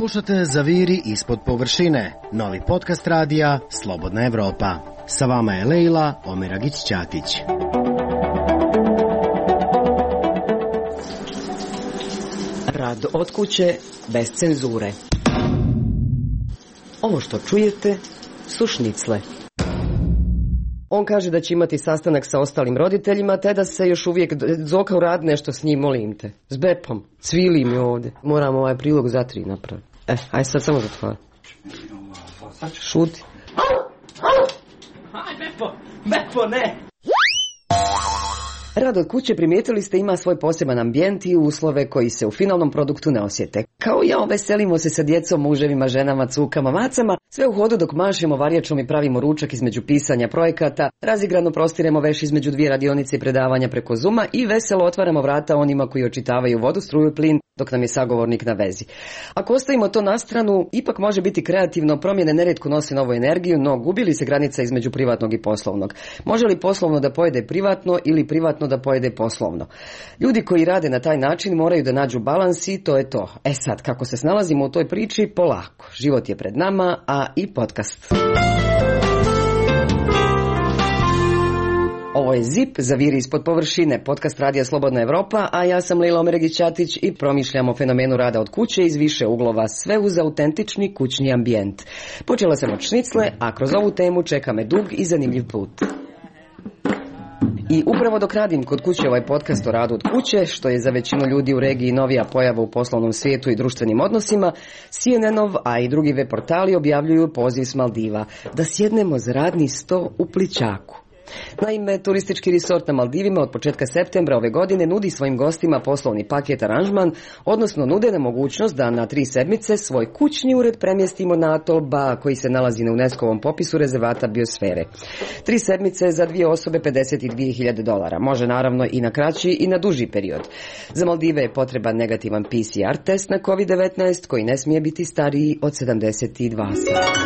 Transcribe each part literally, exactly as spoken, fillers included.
Slušate Zaviri ispod površine, novi podcast radija Slobodna Evropa. Sa vama je Lejla Omeragić-Ćatić. Rad od kuće bez cenzure. Ovo što čujete su šnicle. On kaže da će imati sastanak sa ostalim roditeljima, te da se još uvijek Zoka uradi nešto s njim, molim te. S Bepom. Cvili mi ovdje. Moram ovaj prilog za tri napraviti. E, aj sad samo zatvara. Šuti. Aj, Bepo! Bepo, ne! Rad od kuće, primijetili ste, ima svoj poseban ambijent i uslove koji se u finalnom produktu ne osjete. Kao ja, veselimo se sa djecom, muževima, ženama, cukama, macama, sve u hodu dok mašemo varjačom i pravimo ručak između pisanja projekata, razigrano prostiremo veš između dvije radionice i predavanja preko Zuma i veselo otvaramo vrata onima koji očitavaju vodu, struju i plin, dok nam je sagovornik na vezi. Ako ostavimo to na stranu, ipak može biti kreativno, promjene nerijetko nose novu energiju, no gubi li se granica između privatnog i poslovnog? Može li poslovno da pojede privatno ili privatno da pojede poslovno? Ljudi koji rade na taj način moraju da nađu balans i to je to. E sad, kako se snalazimo u toj priči? Polako. Život je pred nama, a i podcast. Ovo je Zip, Zaviri ispod površine, podcast radija Slobodna Evropa, a ja sam Lejla Omeragić-Ćatić i promišljam o fenomenu rada od kuće iz više uglova, sve uz autentični kućni ambijent. Počela sam od šnicle, a kroz ovu temu čeka me dug i zanimljiv put. I upravo dok radim kod kuće ovaj podcast o radu od kuće, što je za većinu ljudi u regiji novija pojava u poslovnom svijetu i društvenim odnosima, C N N-ov, a i drugi web portali objavljuju poziv s Maldiva da sjednemo za radni sto u Plićaku. Naime, turistički resort na Maldivima od početka septembra ove godine nudi svojim gostima poslovni paket aranžman, odnosno nude nam mogućnost da na tri sedmice svoj kućni ured premjestimo na atol Ba, koji se nalazi na UNESCO-ovom popisu rezervata biosfere. Tri sedmice za dvije osobe pedeset dvije hiljade dolara. Može naravno i na kraći i na duži period. Za Maldive je potreban negativan P C R test na kovid devetnaest koji ne smije biti stariji od sedamdeset dva sata.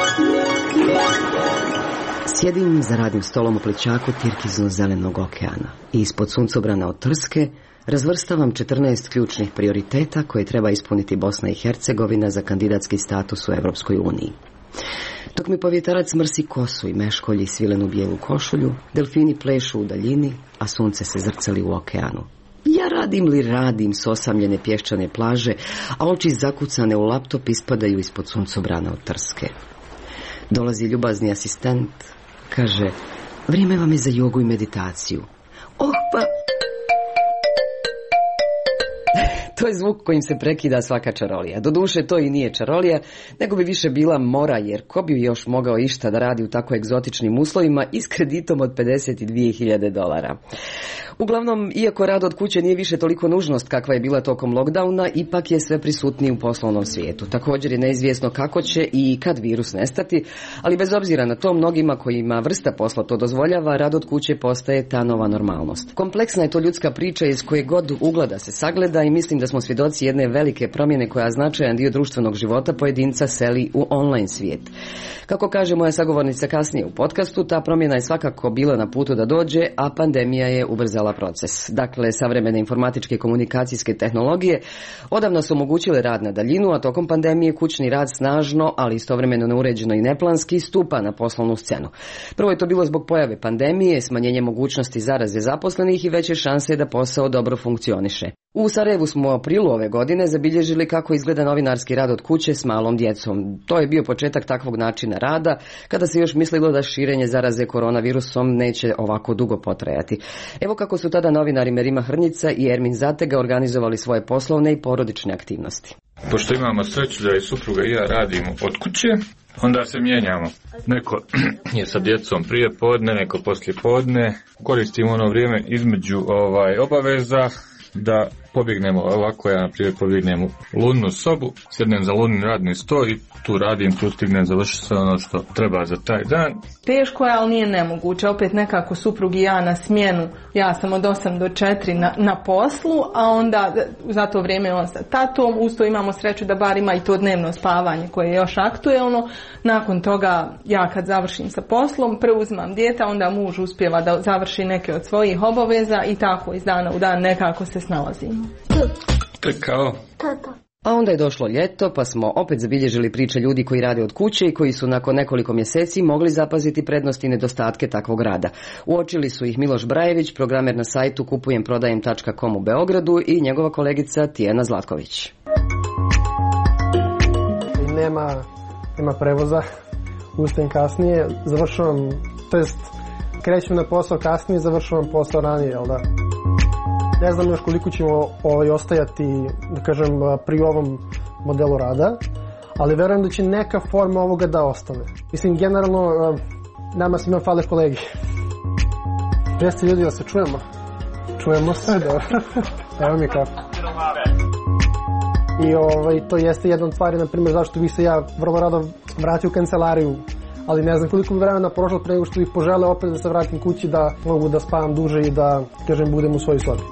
Sjedim za radnim stolom u Plićaku tirkizno-zelenog okeana i ispod suncobrana od Trske razvrstavam četrnaest ključnih prioriteta koje treba ispuniti Bosna i Hercegovina za kandidatski status u Evropskoj uniji. Dok mi povjetarac mrsi kosu i meškolji svilenu bijelu košulju, delfini plešu u daljini, a sunce se zrcali u okeanu. Ja radim li radim s osamljene pješčane plaže, a oči zakucane u laptop ispadaju ispod suncobrana od Trske. Dolazi ljubazni asistent, kaže, vrijeme vam je za jogu i meditaciju. Oh, pa... To je zvuk kojim se prekida svaka čarolija. Doduše, to i nije čarolija, nego bi više bila mora, jer ko bi još mogao išta da radi u tako egzotičnim uslovima i s kreditom od pedeset dvije hiljade dolara. Uglavnom, iako rad od kuće nije više toliko nužnost kakva je bila tokom lockdowna, ipak je sve prisutniji u poslovnom svijetu. Također je neizvjesno kako će i kad virus nestati, ali bez obzira na to, mnogima kojima vrsta posla to dozvoljava, rad od kuće postaje ta nova normalnost. Kompleksna je to ljudska priča iz koje god ugla da se sagleda i mislim da smo svjedoci jedne velike promjene koja značajan dio društvenog života pojedinca seli u online svijet. Kako kaže moja sagovornica kasnije u podcastu, ta promjena je svakako bila na putu da dođe, a pandemija je ubrzala proces. Dakle, savremene informatičke i komunikacijske tehnologije odavno su omogućile rad na daljinu, a tokom pandemije kućni rad snažno, ali istovremeno neuređeno i neplanski, stupa na poslovnu scenu. Prvo je to bilo zbog pojave pandemije, smanjenje mogućnosti zaraze zaposlenih i veće šanse da posao dobro funkcioniše. U Sarajevu smo u aprilu ove godine zabilježili kako izgleda novinarski rad od kuće s malom djecom. To je bio početak takvog načina rada, kada se još mislilo da širenje zaraze koronavirusom neće ovako dugo potrajati. Evo kako su tada novinari Merima Hrnjica i Ermin Zatega organizovali svoje poslovne i porodične aktivnosti. Pošto imamo sreću da i supruga i ja radimo od kuće, onda se mijenjamo. Neko je sa djecom prije podne, neko poslije podne. Koristimo ono vrijeme između ovaj obaveza da pobjegnemo ovako, ja na primjer pobjegnem u lunnu sobu, sjednem za lunni radni sto i tu radim, tu stignem završiti sve ono što treba za taj dan. Teško je, ali nije nemoguće. Opet nekako suprug i ja na smjenu, ja sam od osam do četiri na, na poslu, a onda za to vrijeme on sa tatom, usto imamo sreću da bar ima i to dnevno spavanje koje je još aktuelno. Nakon toga ja kad završim sa poslom, preuzimam dijete, onda muž uspijeva da završi neke od svojih obaveza i tako iz dana u dan nekako se snalazimo. To je kao... Tata. A onda je došlo ljeto, pa smo opet zabilježili priče ljudi koji rade od kuće i koji su nakon nekoliko mjeseci mogli zapaziti prednosti i nedostatke takvog rada. Uočili su ih Miloš Brajević, programer na sajtu kupujem prodajem tačka com u Beogradu, i njegova kolegica Tijana Zlatković. Nema, nema prevoza, ustajem kasnije, završavam, to jest krećem na posao kasnije, završavam posao ranije, jel da? Ne znam još koliko ćemo ovaj, ostajati, da kažem, pri ovom modelu rada, ali verujem da će neka forma ovoga da ostane. Mislim, generalno, nama svima fale kolegi. Jeste ljudi, da se čujemo? Čujemo se, dobro. Evo mi kafe. I ovaj, to jeste jedna od stvari, na primjer, zašto bih se ja vrlo rado vratio u kancelariju, ali ne znam koliko bi vremena prošlo pre nego što bih poželeo opet da se vratim kući, da mogu da spavam duže i da, kažem, budem u svojoj sobi.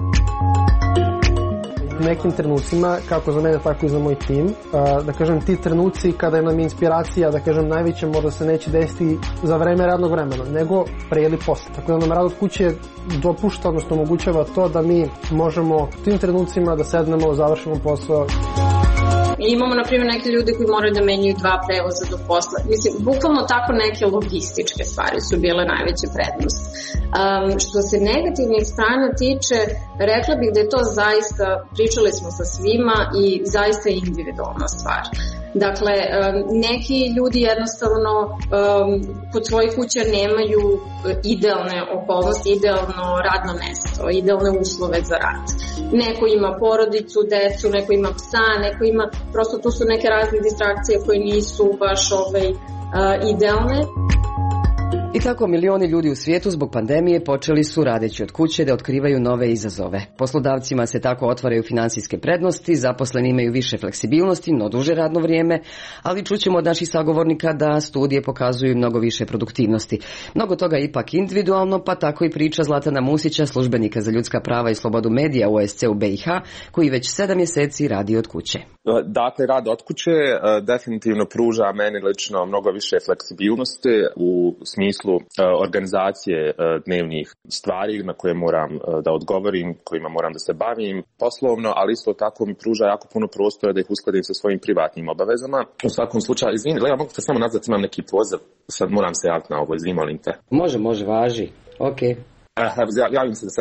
U nekim trenucima, kako za mene, tako i za moj tim, da kažem, ti trenuci kada nam je inspiracija, da kažem, najveća možda se neće desiti za vreme radnog vremena, nego pre ili posle. Tako da nam rad od kuće dopušta, odnosno omogućava to da mi možemo u tim trenucima da sednemo, završimo posao. Imamo, na primjer, neke ljude koji moraju da menjaju dva prevoza do posla. Mislim, bukvalno tako neke logističke stvari su bile najveća prednost. Um, što se negativnih strana tiče, rekla bih da je to zaista, pričali smo sa svima i zaista individualna stvar. Dakle, um, neki ljudi jednostavno um, kod svojih kuća nemaju idealne okolnosti, idealno radno mesto, idealne uslove za rad. Neko ima porodicu, decu, neko ima psa, neko ima, prosto tu su neke razne distrakcije koje nisu baš ovaj, uh, idealne. I tako milioni ljudi u svijetu zbog pandemije počeli su, radeći od kuće, da otkrivaju nove izazove. Poslodavcima se tako otvaraju financijske prednosti, zaposleni imaju više fleksibilnosti, no duže radno vrijeme, ali čućemo od naših sagovornika da studije pokazuju mnogo više produktivnosti. Mnogo toga je ipak individualno, pa tako i priča Zlatana Musića, službenika za ljudska prava i slobodu medija u O S C-u B i H, koji već sedam mjeseci radi od kuće. Dakle, rad od kuće definitivno pruža meni lično mnogo više fleksibilnosti u smislu organizacije dnevnih stvari na koje moram da odgovorim, kojima moram da se bavim poslovno, ali isto tako mi pruža jako puno prostora da ih uskladim sa svojim privatnim obavezama. U svakom slučaju, izvini, Lea, mogu te samo nazvati, imam neki poziv, sad moram se javiti na ovo, izvini, molim te. Može, može, važi, ok. Uh, javim se da se...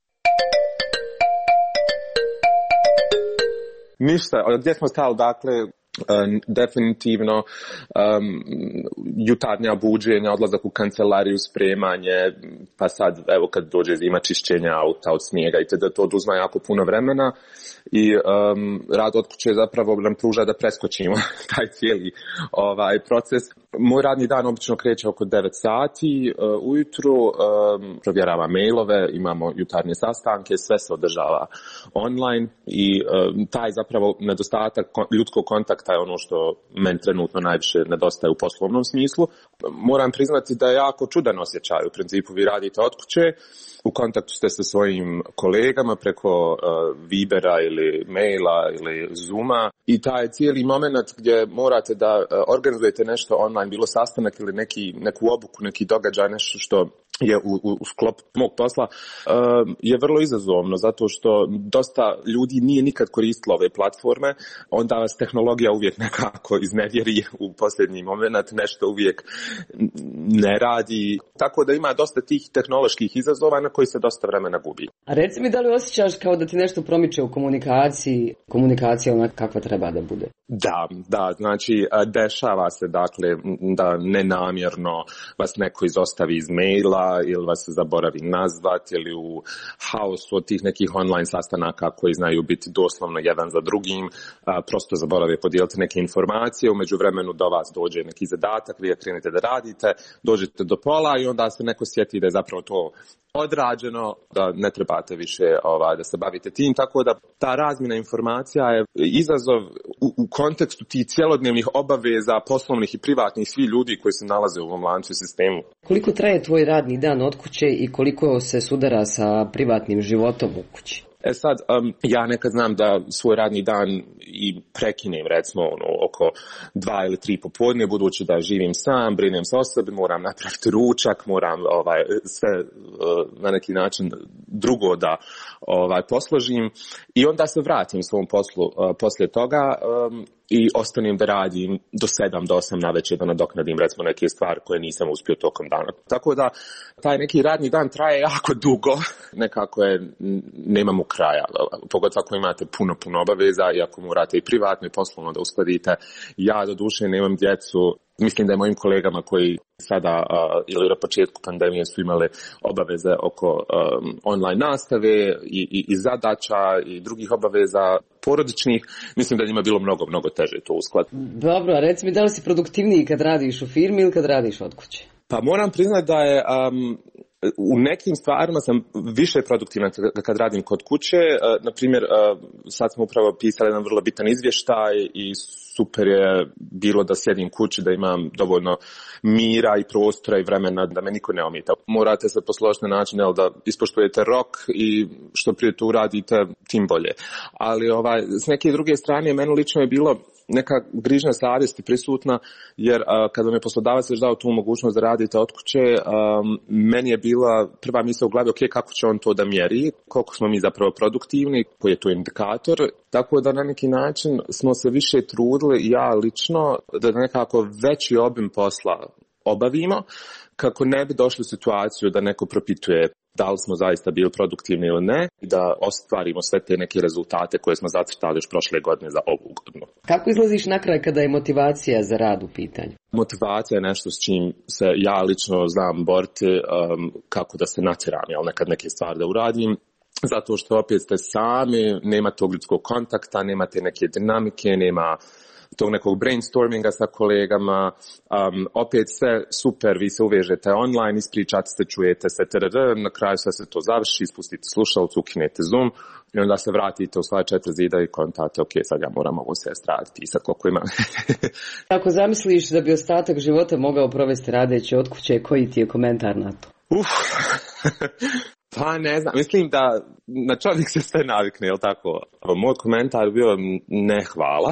Ništa, gdje smo stali, dakle, Um, definitivno um, jutarnja buđenja, odlazak u kancelariju, spremanje, pa sad evo kad dođe zima, čišćenja auta od snijega i da to oduzma jako puno vremena i um, rad od kuće zapravo nam pruža da preskočimo taj cijeli ovaj proces. Moj radni dan obično kreće oko devet sati uh, ujutru, um, provjeravam mailove, imamo jutarnje sastanke, sve se održava online i um, taj zapravo nedostatak ljudskog kontakta je ono što meni trenutno najviše nedostaje u poslovnom smislu. Moram priznati da je jako čudan osjećaj. U principu vi radite od kuće, u kontaktu ste sa svojim kolegama preko uh, Vibera ili maila ili Zooma i taj cijeli moment gdje morate da uh, organizujete nešto online, bilo sastanak ili neki, neku obuku, neki događaj, nešto što je u, u, u sklopu mog posla, uh, je vrlo izazovno zato što dosta ljudi nije nikad koristilo ove platforme, onda vas tehnologija uvijek nekako iznevjeri u posljednji moment, nešto uvijek ne radi, tako da ima dosta tih tehnoloških izazova na koji se dosta vremena gubi. A reci mi, da li osjećaš kao da ti nešto promiče u komunikaciji, komunikacija onaka kakva treba da bude? Da, da, znači dešava se dakle da nenamjerno vas neko izostavi iz maila ili vas zaboravi nazvat ili u haosu od tih nekih online sastanaka koji znaju biti doslovno jedan za drugim, a, prosto zaborave podijeliti neke informacije, umeđu vremenu do vas dođe neki zadatak, vi krenete da radite, dođete do pola i onda se neko sjeti da je zapravo to odrađeno, da ne trebate više ovaj, da se bavite tim, tako da ta razmjena informacija je izazov u, u kontekstu tih cjelodnevnih obaveza, poslovnih i privatnih, svi ljudi koji se nalaze u ovom lancu sistemu. Koliko traje tvoj radni dan od kuće i koliko se sudara sa privatnim životom u kući? E sad, um, ja nekad znam da svoj radni dan i prekinem recimo ono, oko dva ili tri popodne, budući da živim sam, brinem se o sebi, moram napraviti ručak, moram ovaj, sve uh, na neki način drugo da ovaj, posložim i onda se vratim svom poslu uh, poslije toga um, i ostanem da radim do sedam, do osam na večer da nadoknadim recimo neke stvari koje nisam uspio tokom dana. Tako da taj neki radni dan traje jako dugo, nekako je, nemamo kraja, pogotovo ako imate puno, puno obaveza i ako morate i privatno i poslovno da uskladite. Ja do duše nemam djecu, mislim da je mojim kolegama koji sada uh, ili na početku pandemije su imali obaveze oko um, online nastave i, i, i zadaća i drugih obaveza porodičnih, mislim da njima bilo mnogo, mnogo teže to uskladiti. Dobro, a reci mi, da li si produktivniji kad radiš u firmi ili kad radiš od kuće? Pa moram priznati da je um, u nekim stvarima sam više produktivan kad radim kod kuće. Uh, na primjer, uh, sad smo upravo pisali jedan vrlo bitan izvještaj i super je bilo da sjedim kući, da imam dovoljno mira i prostora i vremena da me niko ne ometa. Morate se posložiti na način jel, da ispoštujete rok i što prije to uradite, tim bolje. Ali ovaj, s neke druge strane, meni lično je bilo neka grižnja savjesti prisutna, jer a, kada mi poslodavac već dao tu mogućnost da radite od kuće, a, meni je bila prva misla u glavi, ok, kako će on to da mjeri, koliko smo mi zapravo produktivni, koji je to indikator, tako da na neki način smo se više trudili, ja lično, da nekako veći obim posla obavimo, kako ne bi došli u situaciju da neko propituje da li smo zaista bili produktivni ili ne i da ostvarimo sve te neke rezultate koje smo zacrtali još prošle godine za ovu godinu. Kako izlaziš na kraj kada je motivacija za rad u pitanju? Motivacija je nešto s čim se ja lično znam boriti, um, kako da se natjeram, jel, nekad neke stvari da uradim. Zato što opet ste sami, nema tog ljudskog kontakta, nemate neke dinamike, nema tog nekog brainstorminga sa kolegama, um, opet sve super, vi se uvežete online, ispričate se, čujete se, trr, na kraju sve se to završi, ispustite slušalcu, ukinete Zoom i onda se vratite u svoje četiri zida i kontate, ok, sad ja moram ovo sve straditi i sad koliko ima. Ako zamisliš da bi ostatak života mogao provesti radeći od kuće, koji ti je komentar na to? Uf, pa ne znam, mislim da na čovjek se sve navikne, jel tako? Moj komentar bio ne hvala.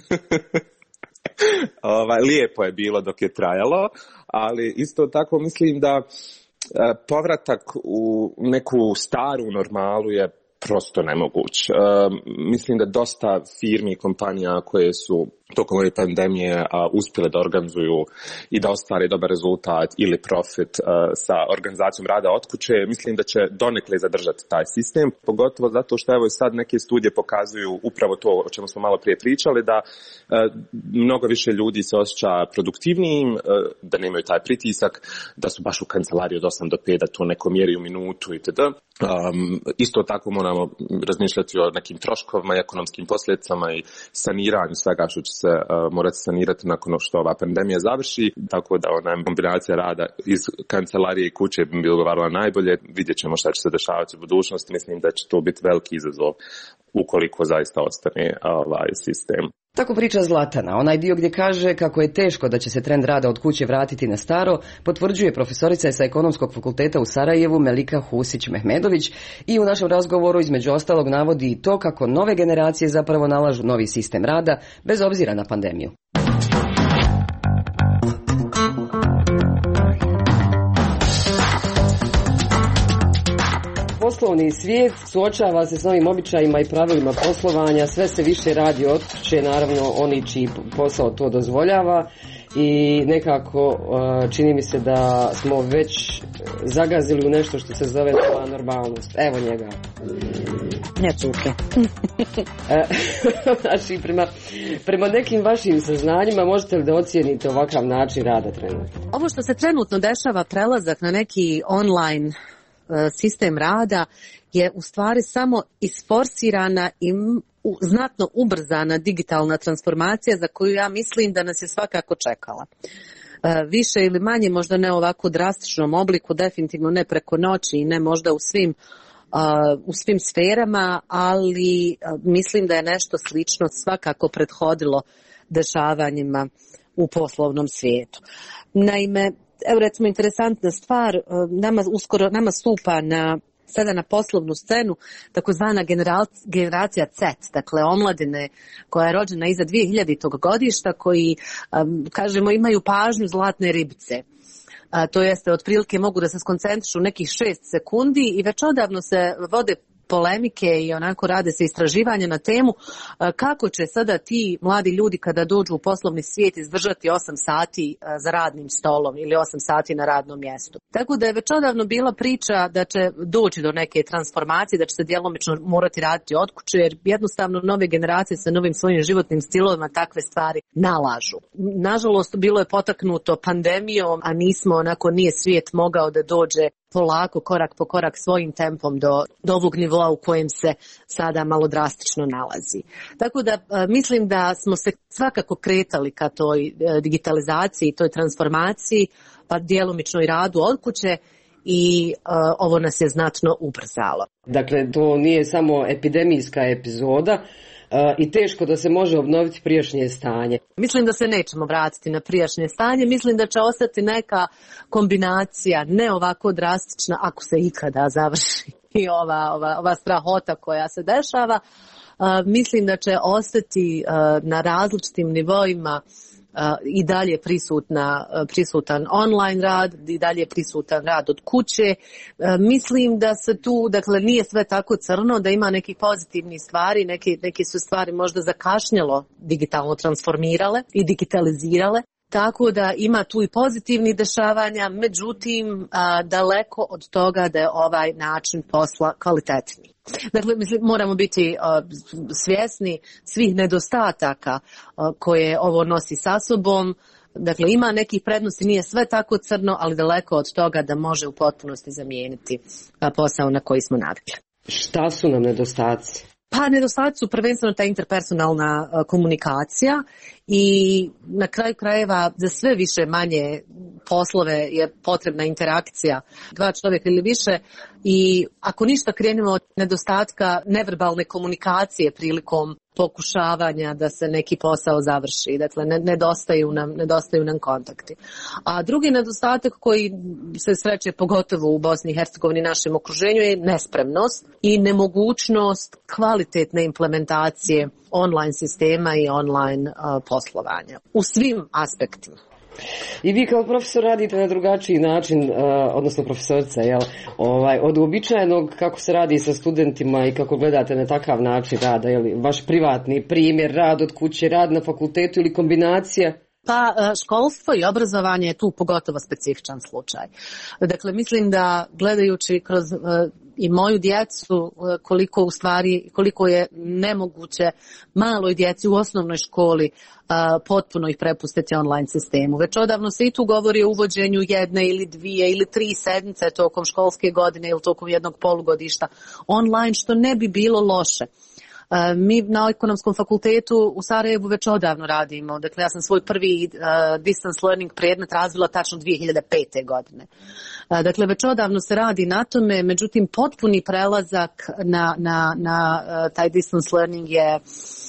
ovaj, lijepo je bilo dok je trajalo, ali isto tako mislim da povratak u neku staru normalu je prosto nemoguć. Uh, mislim da dosta firmi i kompanija koje su tokom ove pandemije uh, uspjele da organizuju i da ostvare dobar rezultat ili profit uh, sa organizacijom rada od kuće, mislim da će donekle zadržati taj sistem, pogotovo zato što evo i sad neke studije pokazuju upravo to o čemu smo malo prije pričali, da uh, mnogo više ljudi se osjeća produktivnijim, uh, da nemaju taj pritisak, da su baš u kancelariji od osam do pet, da to neko mjeri u minutu itd. Um, isto tako moramo razmišljati o nekim troškovima i ekonomskim posljedicama i saniranju svega što će se uh, morati sanirati nakon što ova pandemija završi, tako da ona kombinacija rada iz kancelarije i kuće bi bilo govarila najbolje. Vidjet ćemo šta će se dešavati u budućnosti, mislim da će to biti veliki izazov ukoliko zaista ostane ovaj sistem. Tako priča Zlatana. Onaj dio gdje kaže kako je teško da će se trend rada od kuće vratiti na staro, potvrđuje profesorica sa Ekonomskog fakulteta u Sarajevu Melika Husić-Mehmedović i u našem razgovoru između ostalog navodi i to kako nove generacije zapravo nalažu novi sistem rada bez obzira na pandemiju. Poslovni svijet suočava se s novim običajima i pravilima poslovanja, sve se više radi od kuće, naravno oni čiji posao to dozvoljava i nekako čini mi se da smo već zagazili u nešto što se zove nova normalnost. Evo njega. Ne cuke. Znači, prema, prema nekim vašim saznanjima možete li da ocijenite ovakav način rada trenutno? Ovo što se trenutno dešava, prelazak na neki online sistem rada, je u stvari samo isforsirana i znatno ubrzana digitalna transformacija za koju ja mislim da nas je svakako čekala. Više ili manje, možda ne ovako u drastičnom obliku, definitivno ne preko noći i ne možda u svim, u svim sferama, ali mislim da je nešto slično svakako prethodilo dešavanjima u poslovnom svijetu. Naime, evo recimo interesantna stvar, nama uskoro nama stupa na sada na poslovnu scenu takozvana generacija C, dakle omladine koja je rođena iza dvije hiljadite. godišta, koji, kažemo, imaju pažnju zlatne ribice. A, to jeste, otprilike mogu da se skoncentrišu nekih šest sekundi i već odavno se vode polemike i onako rade se istraživanja na temu kako će sada ti mladi ljudi kada dođu u poslovni svijet izdržati osam sati za radnim stolom ili osam sati na radnom mjestu. Tako da je već odavno bila priča da će doći do neke transformacije, da će se djelomično morati raditi od kuće, jer jednostavno nove generacije sa novim svojim životnim stilovima takve stvari nalažu. Nažalost, bilo je potaknuto pandemijom, a nismo, onako nije svijet mogao da dođe polako, korak po korak, svojim tempom do, do ovog nivoa u kojem se sada malo drastično nalazi. Tako da mislim da smo se svakako kretali ka toj digitalizaciji, toj transformaciji, pa djelomično i radu od kuće, i uh, ovo nas je znatno ubrzalo. Dakle, to nije samo epidemijska epizoda, Uh, i teško da se može obnoviti prijašnje stanje. Mislim da se nećemo vratiti na prijašnje stanje, mislim da će ostati neka kombinacija, ne ovako drastična, ako se ikada završi i ova, ova, ova strahota koja se dešava. Uh, mislim da će ostati uh, na različitim nivoima i dalje prisutna, prisutan online rad, i dalje prisutan rad od kuće. Mislim da se tu, dakle, nije sve tako crno, da ima nekih pozitivnih stvari, neke, neke su stvari možda zakašnjelo digitalno transformirale i digitalizirale. Tako da ima tu i pozitivnih dešavanja, međutim a, daleko od toga da je ovaj način posla kvalitetniji. Dakle, mislim, moramo biti a, svjesni svih nedostataka a, koje ovo nosi sa sobom. Dakle, ima nekih prednosti, nije sve tako crno, ali daleko od toga da može u potpunosti zamijeniti a, posao na koji smo navikli. Šta su nam nedostaci? Pa nedostaci su prvenstveno ta interpersonalna uh, komunikacija i na kraju krajeva za sve više manje poslove je potrebna interakcija dva čovjeka ili više, i ako ništa krenemo od nedostatka neverbalne komunikacije prilikom pokušavanja da se neki posao završi. Dakle, ne, nedostaju nam, nedostaju nam kontakti. A drugi nedostatak koji se sreće pogotovo u Bosni i Hercegovini, našem okruženju, je nespremnost i nemogućnost kvalitetne implementacije online sistema i online uh, poslovanja u svim aspektima. I vi kao profesor radite na drugačiji način, uh, odnosno profesorica, jel? Ovaj, od uobičajenog kako se radi sa studentima i kako gledate na takav način rada, jel? Vaš privatni primjer, rad od kuće, rad na fakultetu ili kombinacija? Pa školstvo i obrazovanje je tu pogotovo specifičan slučaj. Dakle, mislim da gledajući kroz i moju djecu, koliko u stvari, koliko je nemoguće maloj djeci u osnovnoj školi potpuno ih prepustiti online sistemu. Već odavno se i tu govori o uvođenju jedne ili dvije ili tri sedmice tokom školske godine ili tokom jednog polugodišta online, što ne bi bilo loše. Mi na Ekonomskom fakultetu u Sarajevu već odavno radimo. Dakle, ja sam svoj prvi uh, distance learning predmet razvila tačno dvije hiljade pete. godine. Uh, dakle, već odavno se radi na tome, međutim, potpuni prelazak na, na, na uh, taj distance learning je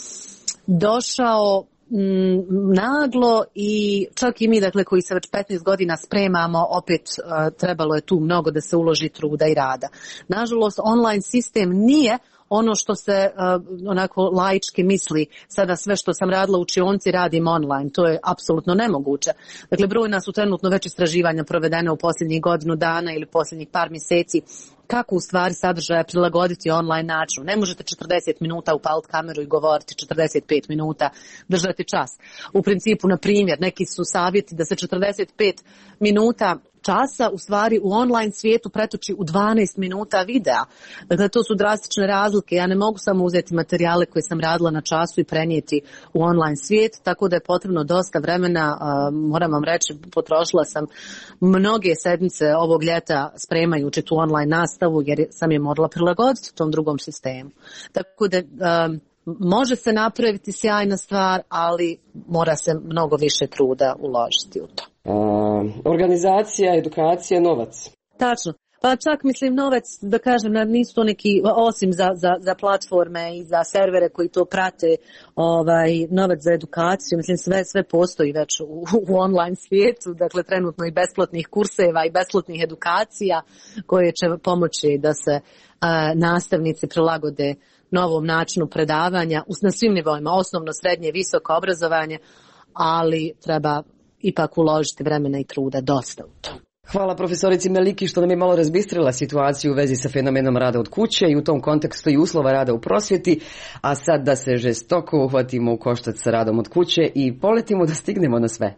došao mm, naglo i čak i mi, dakle, koji se već petnaest godina spremamo, opet uh, trebalo je tu mnogo da se uloži truda i rada. Nažalost, online sistem nije ono što se uh, onako laički misli, sada sve što sam radila u učionci radim online, to je apsolutno nemoguće. Dakle, brojna su trenutno već istraživanja provedene u posljednjih godinu dana ili posljednjih par mjeseci, kako u stvari sadržaja prilagoditi online načinu. Ne možete četrdeset minuta upaliti kameru i govoriti četrdeset pet minuta, držati čas. U principu, na primjer, neki su savjeti da se četrdeset pet minuta časa u stvari u online svijetu pretoči u dvanaest minuta videa. Dakle, to su drastične razlike. Ja ne mogu samo uzeti materijale koje sam radila na času i prenijeti u online svijet, tako da je potrebno dosta vremena. Moram vam reći, potrošila sam mnoge sedmice ovog ljeta spremajući tu online nastavu, jer sam je morala prilagoditi tom drugom sistemu. Tako da um, može se napraviti sjajna stvar, ali mora se mnogo više truda uložiti u to. Uh, organizacija, edukacija, novac. Tačno. Pa čak mislim novac, da kažem, nisu to neki, osim za, za, za platforme i za servere koji to prate, ovaj, novac za edukaciju, mislim sve, sve postoji već u, u online svijetu, dakle trenutno i besplatnih kurseva i besplatnih edukacija koje će pomoći da se a, nastavnici prilagode novom načinu predavanja na svim nivoima, osnovno, srednje, visoko obrazovanje, ali treba ipak uložiti vremena i truda dosta u to. Hvala profesorici Meliki što nam je malo razbistrila situaciju u vezi sa fenomenom rada od kuće i u tom kontekstu i uslova rada u prosvjeti, a sad da se žestoko uhvatimo u koštac sa radom od kuće i poletimo da stignemo na sve.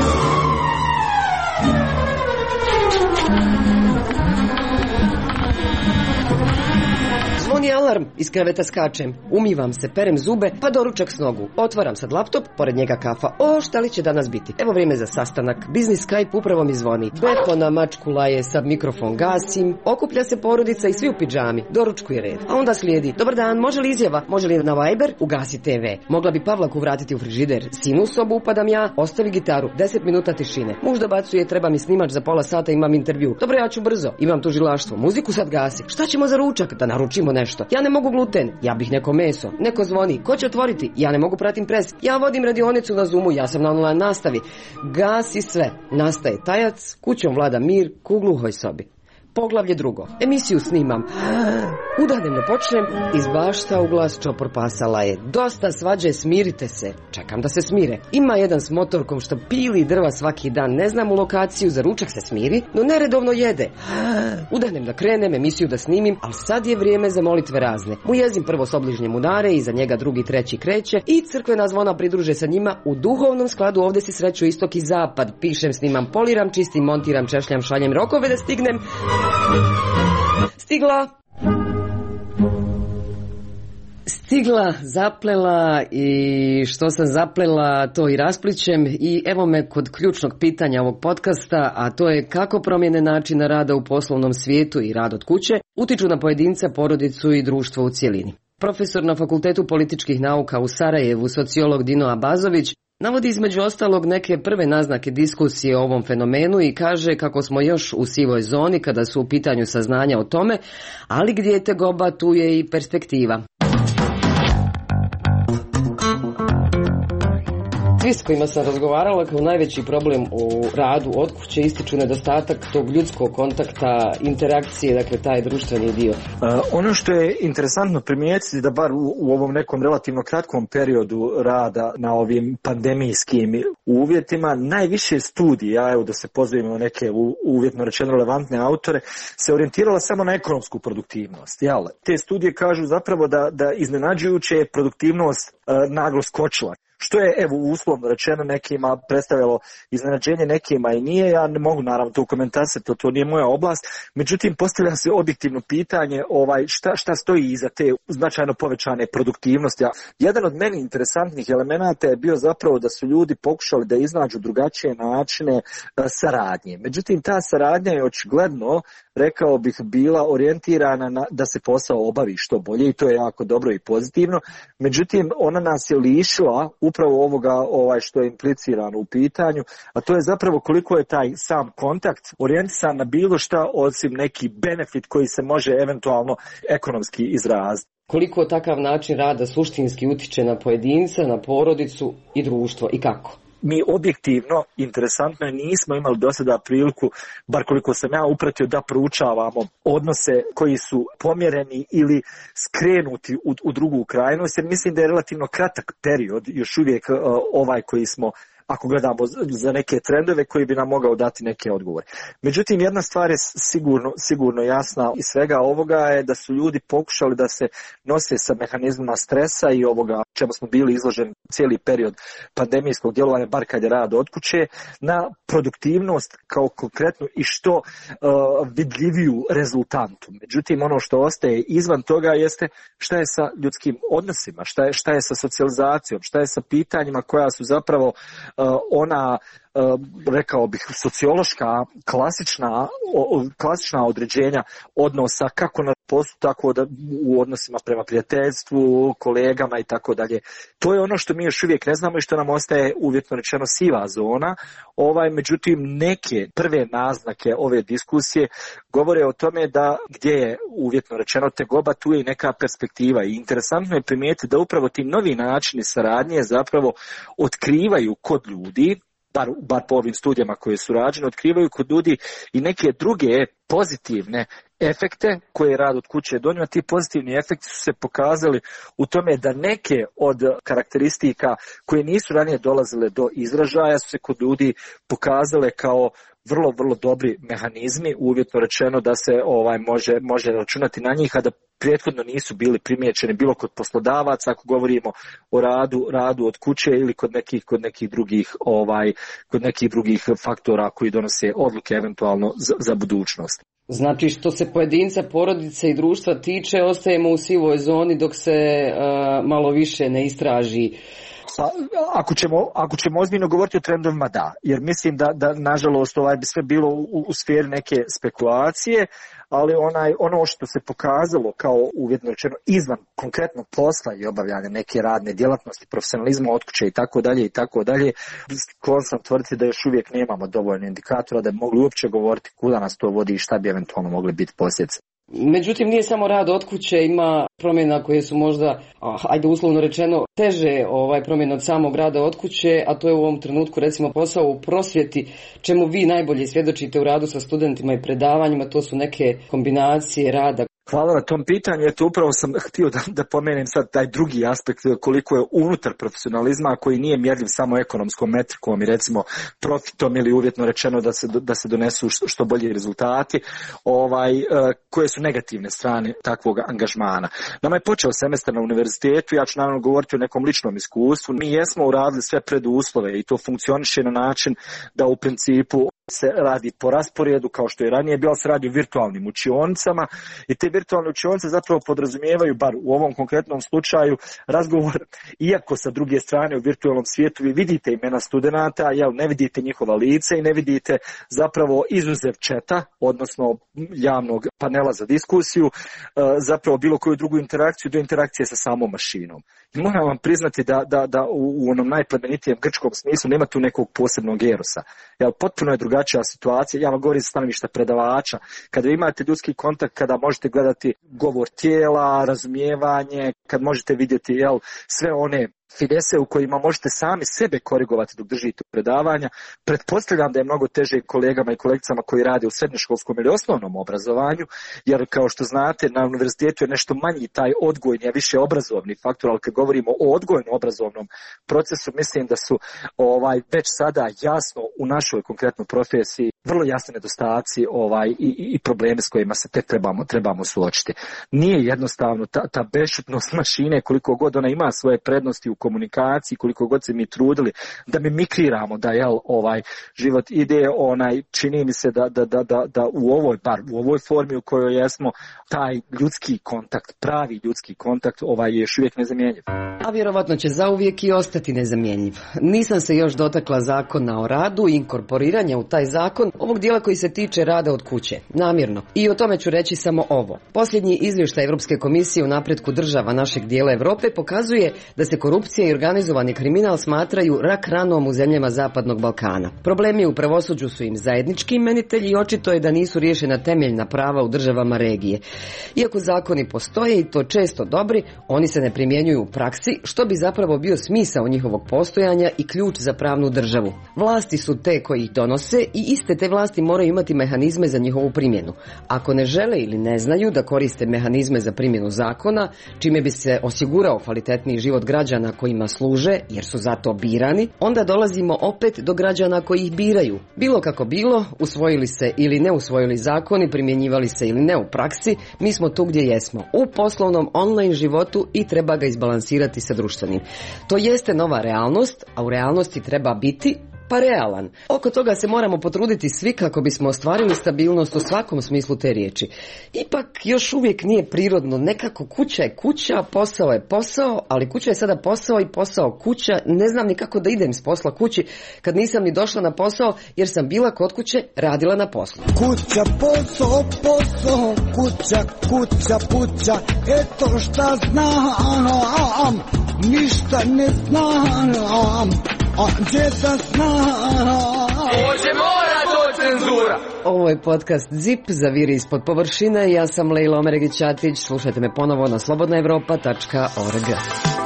Zvoni alarm, iz kreveta skačem, umivam se, perem zube, pa doručak s nogu. Otvaram sad laptop, pored njega kafa. O, šta li će danas biti? Evo vrijeme za sastanak. Biznis Skype upravo mi zvoni. Betona mačku laje, sad mikrofon gasim. Okuplja se porodica i svi u pidžami. Doručku je red. A onda slijedi. Dobar dan, može li izjava? Može li na Viber? Ugasi te ve. Mogla bi Pavlaku vratiti u frižider. Sinu u sobu upadam ja, ostavi gitaru. Deset minuta tišine. Muž dobacuje, treba mi snimač za pola sata, imam intervju. Dobro, ja ću brzo. Imam tužilaštvo. Muziku sad gasi. Šta ćemo za ručak? Da naručimo nešto. Ja ne mogu gluten, ja bih neko meso. Neko zvoni, ko će otvoriti? Ja ne mogu, pratim pres. Ja vodim radionicu na Zoomu, ja sam na online nastavi. Gasi sve. Nastaje tajac, kućom vlada mir, ku gluhoj sobi. Poglavlje drugo. Emisiju snimam. Udahnem da počnem. Iz bašta u glas čopor pasala je. Dosta svađe, smirite se. Čekam da se smire. Ima jedan s motorkom što pili drva svaki dan. Ne znam u lokaciju, za ručak se smiri, no neredovno jede. Udahnem da krenem, emisiju da snimim, ali sad je vrijeme za molitve razne. Mu jezim prvo s obližnjem udare, iza njega drugi, treći kreće i crkvena zvona pridruže sa njima. U duhovnom skladu ovdje se sreću istok i zapad. Pišem, snimam, poliram, čistim, montiram, češljam, šaljem rokove da stignem. Stigla. Stigla, zaplela i što sam zaplela to i rasplićem i evo me kod ključnog pitanja ovog podcasta, a to je kako promjene načina rada u poslovnom svijetu i rad od kuće utiču na pojedinca, porodicu i društvo u cjelini. Profesor na Fakultetu političkih nauka u Sarajevu, sociolog Dino Abazović, navodi između ostalog neke prve naznake diskusije o ovom fenomenu i kaže kako smo još u sivoj zoni kada su u pitanju saznanja o tome, ali gdje je tegoba, tu je i perspektiva. Svi s kojima sam razgovarala kao najveći problem u radu od kuće ističu nedostatak tog ljudskog kontakta, interakcije, dakle taj društveni dio. Uh, ono što je interesantno primijetiti da bar u, u ovom nekom relativno kratkom periodu rada na ovim pandemijskim uvjetima, najviše studija, evo da se pozovemo na neke uvjetno rečeno relevantne autore, se orijentirala samo na ekonomsku produktivnost. Jel? Te studije kažu zapravo da, da iznenađujuće je produktivnost uh, naglo skočila. Što je, evo, uslovno rečeno nekima predstavljalo iznenađenje, nekima i nije. Ja ne mogu naravno to komentarisati, to, to nije moja oblast. Međutim, postavlja se objektivno pitanje ovaj, šta, šta stoji iza te značajno povećane produktivnosti. Jedan od meni interesantnih elemenata je bio zapravo da su ljudi pokušali da iznađu drugačije načine saradnje. Međutim, ta saradnja je očigledno, rekao bih, bila orijentirana na da se posao obavi što bolje i to je jako dobro i pozitivno. Međutim, ona nas je lišila upravo ovoga ovaj što je implicirano u pitanju, a to je zapravo koliko je taj sam kontakt orijentisan na bilo šta osim neki benefit koji se može eventualno ekonomski izraziti. Koliko takav način rada suštinski utiče na pojedinca, na porodicu i društvo i kako? Mi objektivno, interesantno je, nismo imali do sada priliku, bar koliko sam ja upratio, da proučavamo odnose koji su pomjereni ili skrenuti u, u drugu krajnost, jer mislim da je relativno kratak period još uvijek uh, ovaj koji smo, ako gledamo za neke trendove, koji bi nam mogao dati neke odgovore. Međutim, jedna stvar je sigurno, sigurno jasna iz svega ovoga je da su ljudi pokušali da se nose sa mehanizmima stresa i ovoga čemu smo bili izloženi cijeli period pandemijskog djelovanja, bar kad je rad od kuće, na produktivnost kao konkretnu i što uh, vidljiviju rezultantu. Međutim, ono što ostaje izvan toga jeste šta je sa ljudskim odnosima, šta je, šta je sa socijalizacijom, šta je sa pitanjima koja su zapravo uh, ona, uh, rekao bih, sociološka, klasična, o, klasična određenja odnosa kako na poslu, tako da u odnosima prema prijateljstvu, kolegama i tako dalje. To je ono što mi još uvijek ne znamo i što nam ostaje uvjetno rečeno siva zona. Ovaj, međutim, neke prve naznake ove diskusije govore o tome da gdje je uvjetno rečeno tegoba, tu je i neka perspektiva. I interesantno je primijetiti da upravo ti novi načini saradnje zapravo otkrivaju kod ljudi, bar, bar po ovim studijama koje su rađene, otkrivaju kod ljudi i neke druge pozitivne efekte koje je rad od kuće donio. Ti pozitivni efekti su se pokazali u tome da neke od karakteristika koje nisu ranije dolazile do izražaja su se kod ljudi pokazale kao vrlo, vrlo dobri mehanizmi, uvjetno rečeno da se ovaj može, može računati na njih, a da prethodno nisu bili primijećeni bilo kod poslodavaca, ako govorimo o radu, radu od kuće ili kod nekih, kod nekih drugih ovaj kod nekih drugih faktora koji donose odluke eventualno za, za budućnost. Znači, što se pojedinca, porodice i društva tiče, ostajemo u sivoj zoni dok se uh, malo više ne istraži. Pa, ako ćemo, ako ćemo ozbiljno govoriti o trendovima, da, jer mislim da, da nažalost ovaj bi sve bilo u, u sferi neke spekulacije, ali onaj, ono što se pokazalo kao uvjetno rečeno izvan konkretnog posla i obavljanja neke radne djelatnosti, profesionalizma od kuće i tako dalje i tako dalje, sklon sam tvrditi da još uvijek nemamo dovoljno indikatora da bi mogli uopće govoriti kuda nas to vodi i šta bi eventualno mogli biti posljedice. Međutim, nije samo rad od kuće, ima promjena koje su možda, ajde uslovno rečeno, teže ovaj promjena od samog rada od kuće, a to je u ovom trenutku recimo posao u prosvjeti, čemu vi najbolje svjedočite u radu sa studentima i predavanjima, to su neke kombinacije rada. Hvala na tom pitanju, eto upravo sam htio da, da pomenem sad taj drugi aspekt koliko je unutar profesionalizma koji nije mjerljiv samo ekonomskom metrikom i recimo profitom ili uvjetno rečeno da se, da se donesu što bolji rezultati, ovaj, koje su negativne strane takvog angažmana. Nama je počeo semestar na univerzitetu, ja ću naravno govoriti o nekom ličnom iskustvu. Mi jesmo uradili sve preduslove i to funkcioniše na način da u principu se radi po rasporedu kao što je ranije bilo, se radi o virtualnim učionicama i te virtualne učionice zapravo podrazumijevaju, bar u ovom konkretnom slučaju, razgovor, iako sa druge strane u virtualnom svijetu vi vidite imena studenata, jel, ne vidite njihova lica i ne vidite zapravo izuzev četa, odnosno javnog panela za diskusiju, zapravo bilo koju drugu interakciju do interakcije sa samom mašinom. I moram vam priznati da, da, da u onom najplemenitijem grčkom smislu nema tu nekog posebnog erosa. Jel, potpuno je drugačija situacija, ja vam govorim sa stanovišta predavača, kada imate ljudski kontakt, kada možete gledati govor tijela, razumijevanje, kad možete vidjeti jel, sve one finese u kojima možete sami sebe korigovati dok držite predavanja, pretpostavljam da je mnogo teže kolegama i kolegicama koji rade u srednjoškolskom ili osnovnom obrazovanju, jer kao što znate na univerzitetu je nešto manji taj odgojni, a više obrazovni faktor, ali kad govorimo o odgojno-obrazovnom procesu, mislim da su ovaj već sada jasno u našoj konkretnoj profesiji vrlo jasne nedostaci ovaj, i, i probleme s kojima se tek trebamo, trebamo suočiti. Nije jednostavno ta, ta bešćutnost mašine, koliko god ona ima svoje prednosti u komunikaciji, koliko god se mi trudili da mimikriramo da jel, ovaj život ide, onaj čini mi se da, da, da, da, da u ovoj bar u ovoj formi u kojoj jesmo taj ljudski kontakt, pravi ljudski kontakt ovaj je još uvijek nezamjenjiv. A vjerovatno će zauvijek i ostati nezamjenjiv. Nisam se još dotakla zakona o radu i inkorporiranja u taj zakon ovog dijela koji se tiče rada od kuće, namjerno. I o tome ću reći samo ovo. Posljednji izvještaj Europske komisije u napretku država našeg dijela Europe pokazuje da se korupcija i organizovani kriminal smatraju rak ranom u zemljama Zapadnog Balkana. Problemi u pravosuđu su im zajednički imenitelji i očito je da nisu riješena temeljna prava u državama regije. Iako zakoni postoje i to često dobri, oni se ne primjenjuju u praksi, što bi zapravo bio smisao njihovog postojanja i ključ za pravnu državu. Vlasti su te koji ih donose i iste te vlasti moraju imati mehanizme za njihovu primjenu. Ako ne žele ili ne znaju da koriste mehanizme za primjenu zakona, čime bi se osigurao kvalitetniji život građana kojima služe, jer su zato birani, onda dolazimo opet do građana koji ih biraju. Bilo kako bilo, usvojili se ili ne usvojili zakoni, primjenjivali se ili ne u praksi, mi smo tu gdje jesmo, u poslovnom online životu i treba ga izbalansirati sa društvenim. To jeste nova realnost, a u realnosti treba biti, pa realan. Oko toga se moramo potruditi svi kako bismo ostvarili stabilnost u svakom smislu te riječi. Ipak još uvijek nije prirodno, nekako kuća je kuća, posao je posao, ali kuća je sada posao i posao kuća. Ne znam ni kako da idem s posla kući kad nisam ni došla na posao jer sam bila kod kuće, radila na poslu. Kuća, posao, posao, kuća, kuća, puća, eto šta znam, ništa ne znam, a gdje da znam. Oće mora to cenzura. Ovo je podcast Zip, zaviri ispod površine. Ja sam Lejla Omeregić-Ćatić. Slušajte me ponovo na slobodna evropa tačka org.